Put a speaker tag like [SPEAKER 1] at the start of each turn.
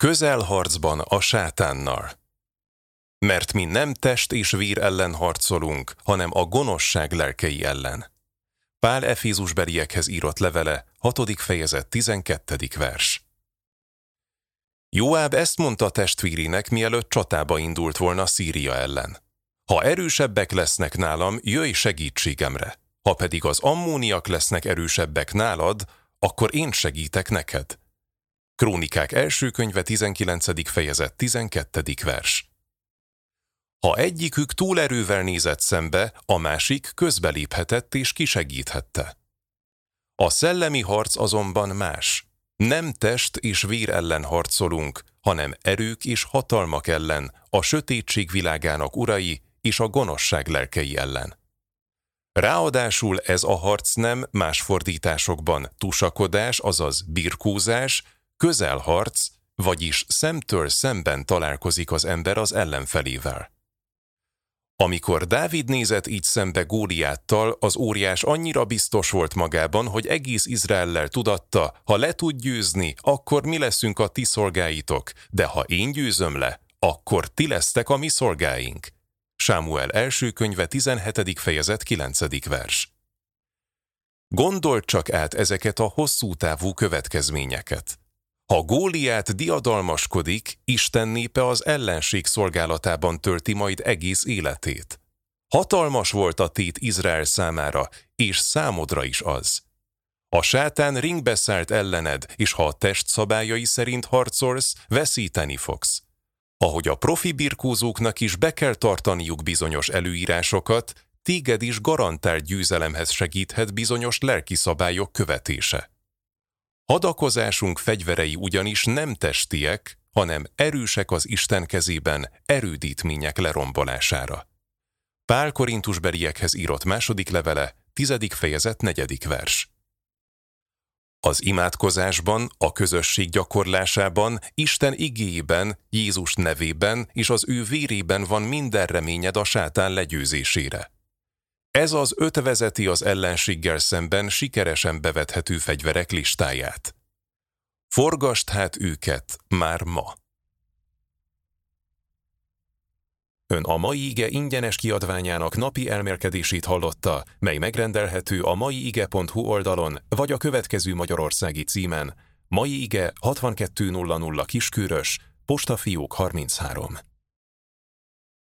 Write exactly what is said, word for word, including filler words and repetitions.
[SPEAKER 1] Közelharcban a sátánnal. Mert mi nem test és vír ellen harcolunk, hanem a gonoszság lelkei ellen. Pál Efézusbeliekhez írott levele, hatodik fejezet, tizenkettedik vers. Joáb ezt mondta testvérének, mielőtt csatába indult volna Szíria ellen. Ha erősebbek lesznek nálam, jöjj segítségemre. Ha pedig az ammóniak lesznek erősebbek nálad, akkor én segítek neked. Krónikák első könyve, tizenkilencedik fejezet, tizenkettedik vers. Ha egyikük túlerővel nézett szembe, a másik közbeléphetett és kisegíthette. A szellemi harc azonban más. Nem test és vér ellen harcolunk, hanem erők és hatalmak ellen, a sötétség világának urai és a gonoszság lelkei ellen. Ráadásul ez a harc nem más fordításokban tusakodás, azaz birkózás, közelharc, vagyis szemtől szemben találkozik az ember az ellenfelével. Amikor Dávid nézett így szembe Góliáttal, az óriás annyira biztos volt magában, hogy egész Izraellel tudatta, ha le tud győzni, akkor mi leszünk a ti szolgáitok, de ha én győzöm le, akkor ti lesztek a mi szolgáink. Sámuel első könyve, tizenhetedik fejezet, kilencedik vers. Gondold csak át ezeket a hosszú távú következményeket. Ha Góliát diadalmaskodik, Isten népe az ellenség szolgálatában tölti majd egész életét. Hatalmas volt a tét Izrael számára, és számodra is az. A sátán ringbe szállt ellened, és ha a test szabályai szerint harcolsz, veszíteni fogsz. Ahogy a profi birkózóknak is be kell tartaniuk bizonyos előírásokat, téged is garantált győzelemhez segíthet bizonyos lelki szabályok követése. Hadakozásunk fegyverei ugyanis nem testiek, hanem erősek az Isten kezében erődítmények lerombolására. Pál Korintusbeliekhez írott második levele, tizedik fejezet, negyedik vers. Az imádkozásban, a közösség gyakorlásában, Isten igéjében, Jézus nevében és az ő vérében van minden reményed a sátán legyőzésére. Ez az öt vezeti az ellenséggel szemben sikeresen bevethető fegyverek listáját. Forgasd hát őket már ma! Ön a Mai Ige ingyenes kiadványának napi elmélkedését hallotta, mely megrendelhető a maiige pont hu oldalon, vagy a következő magyarországi címen: Mai Ige hatvankettő nulla nulla Kiskörös, postafiók harminchárom.